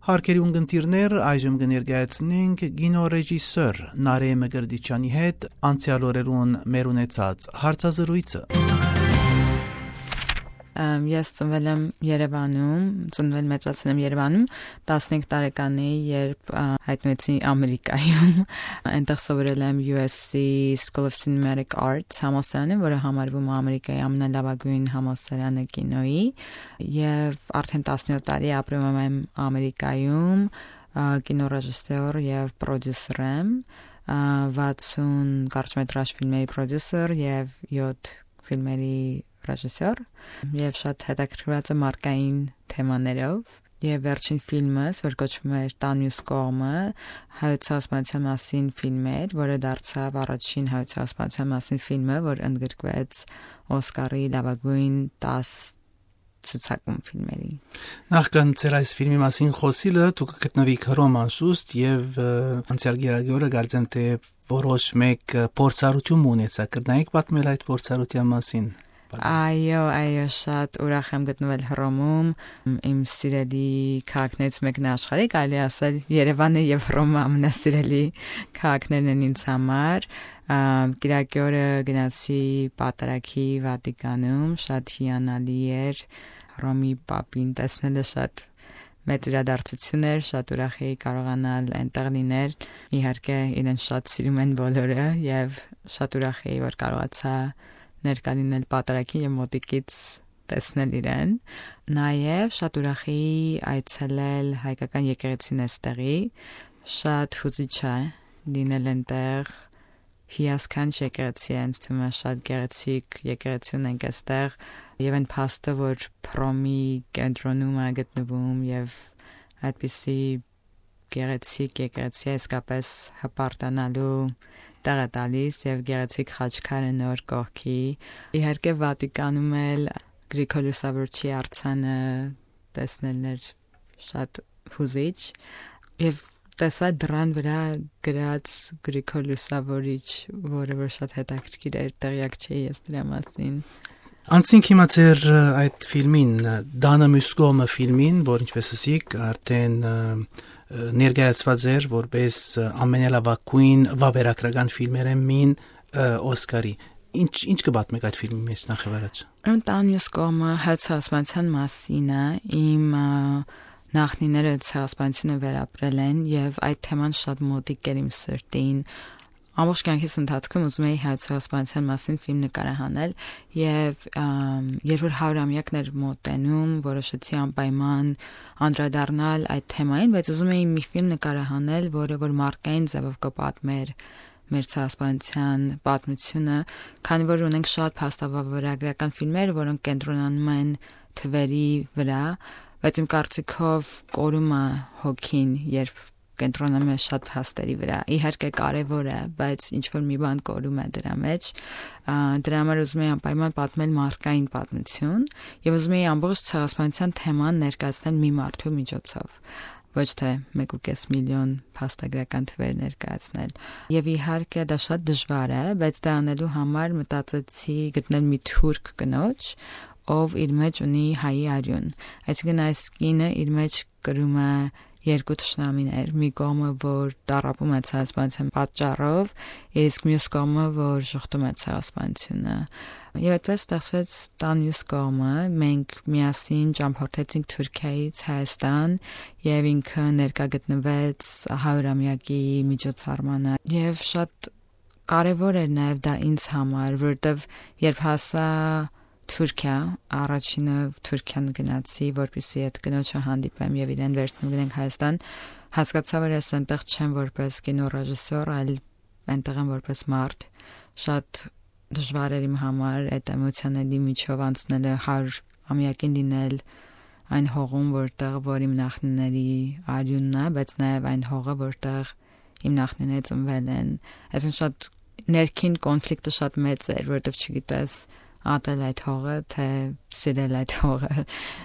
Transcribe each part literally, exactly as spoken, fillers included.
Հարկերի ունգընտիրներ այժմ կներկայացնենք կինոռեժիսոր Նարէ Մկրտիչյանի հետ անցյալ օրերուն մեր ունեցած հարցազրույցը։ Ես ծնվել եմ Երևանում, ծնվել մեծացել եմ Երևանում, տասնհինգ տարեկան էի, երբ հայտնվեցի Ամերիկայում, այնտեղ սովորել եմ U S C School of Cinematic Arts համալսարանը, որը համարվում է Ամերիկայի ամենալավագույն համալսարանը կինոյի, եւ արդեն տասնյոթ տարի ապրում եմ Ամերիկայում, կինոռեժիսոր եւ պրոդյուսեր եմ, վաթսուն կարճամետրաժ ֆիլմերի պրոդյուսեր եւ յոթ ֆիլմերի ռեժիսոր եւ շատ հետաքրքրված եմ մարկային թեմաներով եւ վերջին ֆիլմս, որ կոչվում է «Տան մյուս կողմը», հայոց ցեղասպանության մասին ֆիլմ էր, որը դարձավ առաջին հայոց ցեղասպանության մասին ֆիլմը, որ ընդգրկվեց Օսկարի լավագույն տաս ցուցակում ֆիլմերի։ Նախքան ծեր այս ֆիլմի մասին խոսիլը դուք գտնվիք Հռոմ անշուշտ եւ անցյալ գերագորը գարձեն թե որոշ մեկ փորձառություն ունեցա կրնայիք պատմել այդ փորձառության մասին։ Այո, այո, շատ ուրախ եմ գտնվել Հռոմում, իմ սիրելի քաղաքներից մեկն է աշխարհի, կարելի ասել Երևանը եւ Հռոմը ամենասիրելի քաղաքներն են ինձ համար։ Կիրակի օրը գնացի պատարագի Վատիկանում, շատ հիանալի էր Հռոմի պապին տեսնելը, շատ մեծ իրադարձություն էր, շատ ուրախ էի կարողանալ այնտեղ լինել։ Իհարկե, իրեն շատ սիրում են բոլորը եւ շատ ուրախ էի, որ կարողացա ներկա լինել պատարագին եւ մոտիկից տեսնել իրեն։ Նաեւ շատ ուրախ էի այցելել հայկական եկեղեցին այստեղի, շատ հուզիչ է լինել այնտեղ, հիասքանչ եկեղեցի է, ինձ թվում է շատ գեղեցիկ եկեղեցի ունենք այստեղ եւ այն փաստը, որ Հռոմի կենտրոնում է գտնվում եւ այդպիսի գեղեցիկ եկեղեցի իսկապես հպարտանալու տեղ է տալիս եւ գեղեցիկ խաչքարը նոր կողքի։ Իհարկե Վատիկանում էլ Գրիգոր Լուսավորչի արձանը տեսնելն էր շատ հուզիչ եւ տեսա դրան վրա գրած Գրիգոր Լուսավորիչ, որը որ շատ հետաքրքիր էր, տեղյակ չէի ես դրա մասին։ Անցինք հիմա ծեր այդ ֆիլմին, Դանը մյուս կողմը ֆիլմին, որ ինչպես ասիք, արդեն ներկայացված էր որպես ամենալավագույն վավերագրական ֆիլմերը մին Օսկարի։ Ինչ ինչ կպատմեք այդ ֆիլմի մեջ նախավարած։ Տան մյուս կողմը հայոց ցեղասպանության մասին է, իմ նախնիները ցեղասպանությունը վերապրել են եւ այդ թեման շատ մոտիկ էր իմ սրտին։ Ամբողջ կյանքիս ընթացքում ուզում էի հայոց ցեղասպանության մասին ֆիլմ նկարահանել եւ երբ որ հարյուրամյակն էր մոտենում, որոշեցի անպայման անդրադառնալ այդ թեմային, բայց ուզում էի մի ֆիլմ նկարահանել, որը որ մարկային ձևով կպատմեր մեր ցեղասպանության պատմությունը, քանի որ ունենք շատ փաստավավերագրական ֆիլմեր, որոնք կենտրոնանում են թվերի վրա, բայց իմ կարծիքով կորում է հոգին, երբ կենտրոնանում է շատ փաստերի վրա։ Իհարկե կարևոր է, բայց ինչ որ մի բան կորում է դրա մեջ։ Դրա համար ուզում էի անպայման պատմել մարկային պատմություն եւ ուզում էի ամբողջ ցեղասպանության թեման ներկայացնել մի մարդու միջոցով, ոչ թե մեկ ու կես միլիոն փաստագրական թվեր ներկայացնել։ Եվ իհարկե դա շատ դժվար է, բայց դա անելու համար մտածեցի գտնել մի թուրք կնոջ, ով իր մեջ ունի հայի արյուն։ Այսինքն այս կինը իր մեջ կրում է երկու թշնամիներ, մի կողմը, որ տառապում է ցեղասպանության պատճառով, իսկ մյուս կողմը, որ շղթում է ցեղասպանությունը։ Եվ այդպես ստեղծվեց Տան մյուս կողմը, մենք միասին ճամփորդեցինք Թուրքիայից Հայաստան եւ ինքը ներկա գտնվեց հարյուրամյակի միջոցառմանը եւ շատ կարեւոր էր նաեւ դա ինձ համար, որովհետեւ երբ հասա Թուրքիա, առաջինը Թուրքիան գնացի, որպեսզի այդ կնոջը հանդիպեմ եւ իրեն վերցնեմ գնանք Հայաստան, հասկացա, որ ես այնտեղ չեմ որպես կինոռեժիսոր, այլ այնտեղ եմ որպես մարդ։ Շատ դժվար էր իմ համար այդ էմոցիաների միջով անցնելը, հարյուր ամյակին լինել այն հողում, որտեղ որ իմ նախնիների արյունն է, բայց նաեւ այն հողը, որտեղ իմ նախնիները ծնվել են։ Այսինքն շատ ներքին կոնֆլիկտը շատ մեծ էր, որովհետեւ չգիտես ատել այդ հողը, թե սիրել այդ հողը։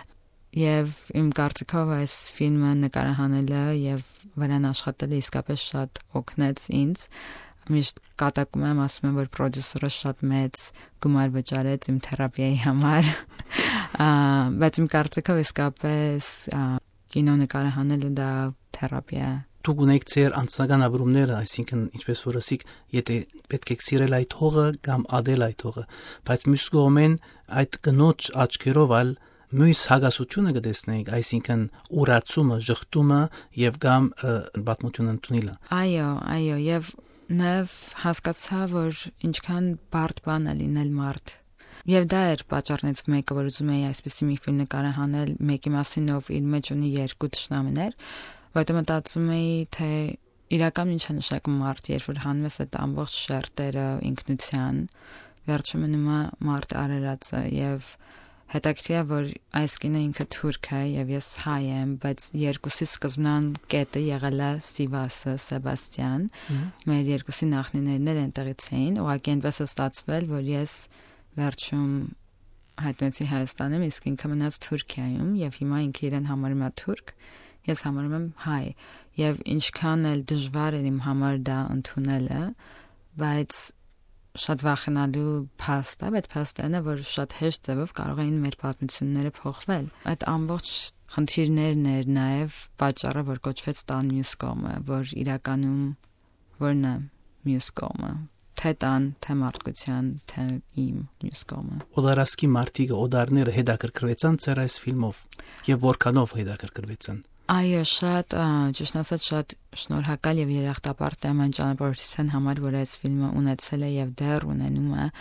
Եվ իմ կարծիքով այս ֆիլմը նկարահանելը եւ վրան աշխատելը իսկապես շատ օգնեց ինձ։ Միշտ կատակում եմ, ասում եմ, որ պրոդյուսերը շատ մեծ գումար վճարեց իմ թերապիայի համար, բայց իմ կարծիքով իսկապես կինո նկարահանելը դա թերապիա է։ Դուք ունեք ձեր անձնական ապրումները, այսինքն ինչպես որ ասիք, եթե պետք է սիրել այդ հողը կամ ադել այդ հողը, բայց մյուս կողմեն այդ կնոջ աչքերով ալ մյուս հագասությունը կտեսնենք, այսինքն ուրացումը, ժխտումը եւ կամ պատմություն ընդունելը։ Այո, այո, եւ նավ հասկացա, որ ինչքան բարդ բան է լինել մարդ։ Եվ դա էր պատճառներից մեկը, որ ուզում էի այսպեսի մի ֆիլմ նկարահանել, մեկի մասին ով իր մեջ ունի երկու թշնամիներ, որտեղ մտածում էի, թե իրական ինչ է նշանակում մարդ, երբ որ հանում ես այդ ամբողջ շերտերը ինքնության, վերջում մնում է մարդ արարածը եւ հետաքրքիր է, որ այս կինը ինքը թուրք է եւ ես հայ եմ, բայց երկուսի սկզբնան կետը եղել է Սիվասը, Սեբաստիան, մեր երկուսի նախնիներն էլ այնտեղից էին, ուղղակի այնպես է ստացվել, որ ես վերջում հայտնեցի Հայաստանում, իսկ ինքը մնաց Թուրքիայում եւ հիմա ինքը իրեն համարում է թուրք, ես համարում եմ հայ եւ ինչքան էլ դժվար էր իմ համար դա ընդունելը, բայց շատ վախենալու փաստ է, բայց փաստն է, որ շատ հեշտ ձևով կարող էին մեր պատմությունները փոխվել։ Այդ ամբողջ խնդիրներն էր նաեւ պատճառը, որ կոչվեց տան մյուս կողմը, որ իրականում որն է մյուս կողմը, թե տան, թե մարդկության, թե իմ մյուս կողմը։ Օդարասկի մարդիկը, օդարները հետաքրքրվեցան ձեր այս ֆիլմով եւ որքանով հետաքրքրվեցան։ Այո, շատ, ճիշտ ասած, շատ շնորհակալ եւ երախտապարտ եմ այն ճանապարհորդության համար, որ այս ֆիլմը ունեցել է եւ դեռ ունենում է,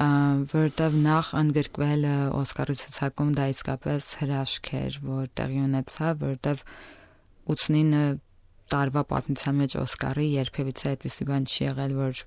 որտեղ նախ ընդգրկվելը Օսկարի ցուցակում դա իսկապես հրաշք էր, որ տեղի ունեցավ, որտեղ ութսունինը տարվա պատմության մեջ Օսկարի երբևիցե այդպիսի բան չի եղել, որ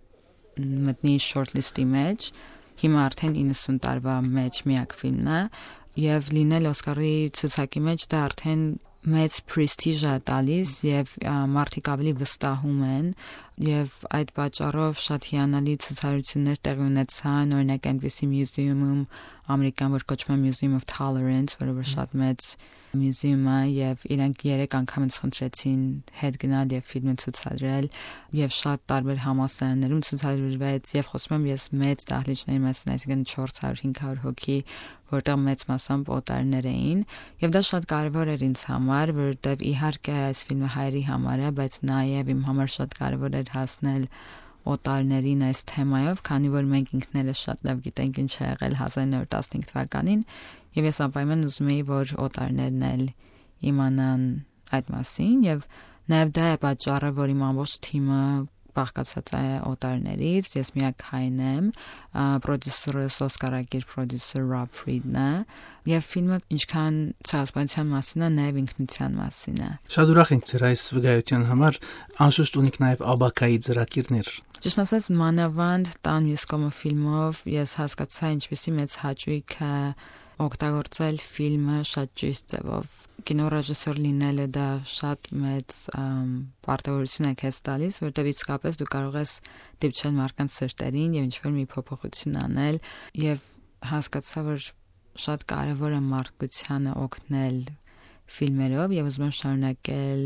մտնի շորթլիստի մեջ, հիմա արդեն իննսուն տարվա մեջ միակ ֆիլմն է եւ լինել Օսկարի ցուցակի մեջ դա արդեն մեծ պրեստիժ է տալիս եւ մարդիկ ավելի վստահում են եւ այդ պատճառով շատ հիանալի ցուցադրություններ տեղի ունեցան, օրինակ այնպիսի մյուզեումում ամերիկան, որ կոչվում է Museum of Tolerance, որը որ շատ մեծ մյուզեում է եւ իրենք երեք անգամ ինձ խնդրեցին հետ գնալ եւ ֆիլմը ցուցադրել եւ շատ տարբեր համալսարաններում ցուցադրվեց եւ խոսում եմ ես մեծ դահլիճների մասին, այսինքն չորս հարյուր հինգ հարյուր հոգի, որտեղ մեծ մասամբ օտարներ էին եւ դա շատ կարեւոր էր ինձ համար, որովհետեւ իհարկե այս ֆիլմը հայերի համար է, բայց նաեւ իմ համար շատ կարեւոր էր հասնել օտարներին այս թեմայով, քանի որ մենք ինքներս շատ լավ գիտենք ինչ է եղել հազար նորը տասնհինգ թվականին եւ ես անպայման ուզում էի, որ օտարներն էլ իմանան այդ մասին եւ նաեւ դա է պատճառը, որ իմ ամբողջ թիմը բաղկացած է օտարներից, ես միակ հայն եմ, պրոդյուսերը Օսկարակիր պրոդյուսեր Ռոբ Ֆրիդն է եւ ֆիլմը ինչքան ցեղասպանության մասին է, նաեւ ինքնության մասին է։ Շատ ուրախ ենք ձեր այս վկայության համար, անշուշտ ունիք նաեւ Աբակայի ծրագիրներ։ Ճիշտ ասած, մանավանդ տան մյուս կողմը ֆիլմով ես հասկացա ինչպեսի մեծ հաճույք է օգտագործել ֆիլմը շատ ճիշտ ձևով։ Կինոռեժիսոր լինելը դա շատ մեծ պարտավորություն է քեզ տալիս, որտեղ իսկապես դու կարող ես դիպչել մարդկանց սրտերին եւ ինչ-որ մի փոփոխություն անել եւ հասկացա, որ շատ կարեւոր է մարդկությանը օգնել ֆիլմերով եւ ուզում եմ շարունակել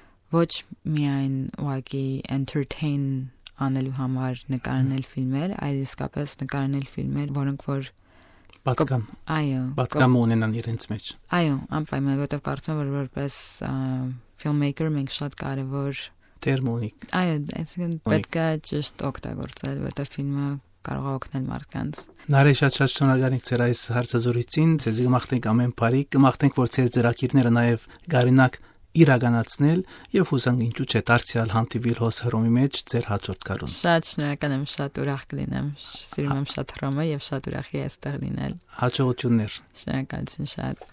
ոչ միայն ուղղակի entertain անելու համար նկարահանել ֆիլմեր, այլ իսկապես նկարահանել ֆիլմեր, որոնք որ պատկամ։ Այո, պատկամ ունենան իրենց մեջ։ Այո, անպայման, որովհետև կարծում եմ, որ որպես filmmaker մենք շատ կարևոր տերմ ունենք։ Այո, այսինքն պետք է ճիշտ օգտագործել, որովհետև ֆիլմը կարող է օգնել մարդկանց։ Նարե շատ շատ շնորհակալ ենք ձեր այս հարցազրույցին, ձեզ կմաղթենք ամեն բարի, կմաղթենք, որ ձեր ծրագիրները նաև գարինակ իրականացնել եւ հուսանք ինչու՞ չէ դարձյալ հանդիպիլ հոս հռոմի մեջ ձեր հաջորդ կառուն։ Շատ շնորհակալ եմ, շատ ուրախ կլինեմ։ Սիրում եմ շատ Հռոմը եւ շատ ուրախ եմ այստեղ լինել։ Հաջողություններ։ Շնորհակալություն շատ։